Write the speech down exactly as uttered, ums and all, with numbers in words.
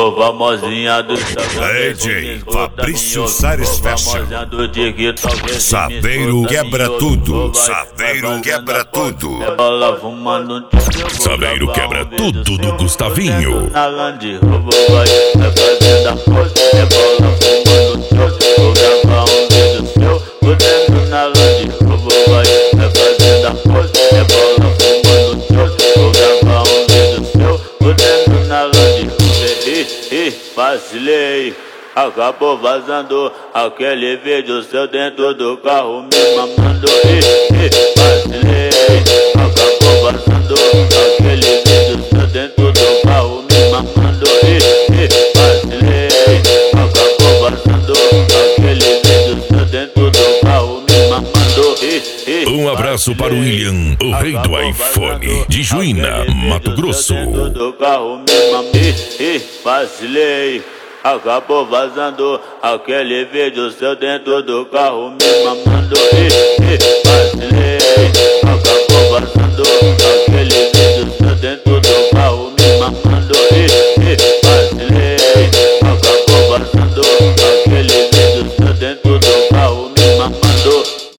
Ô famosinha do D J Fabrício Sares Fashion. Saveiro quebra tudo. Saveiro quebra tudo. Saveiro quebra tudo do Gustavinho. Na Land Rover vai, vai fazendo a pose. É bola fumando trouxe. Vou gravar um vídeo seu. Vou dentro na Land Rover vai, vai fazendo a pose. É bola fumando trouxe. Vou gravar um vídeo seu. Vou dentro na Land Rover. Ih, ih, vacilei. Acabou vazando aquele vídeo seu dentro do carro me mamando. Ih, ih, vacilei. Acabou vazando aquele vídeo seu dentro do carro me mamando. Ih, ih, vacilei. Acabou vazando aquele vídeo seu dentro do carro me mamando. Ih, ih, um abraço para o William, o rei do iPhone, de Juína, Mato Grosso. Dentro do carro me mamando. Ih, ih, vacilei. Acabou vazando aquele vídeo seu dentro do carro me mamando. Ih, ih, vacilei.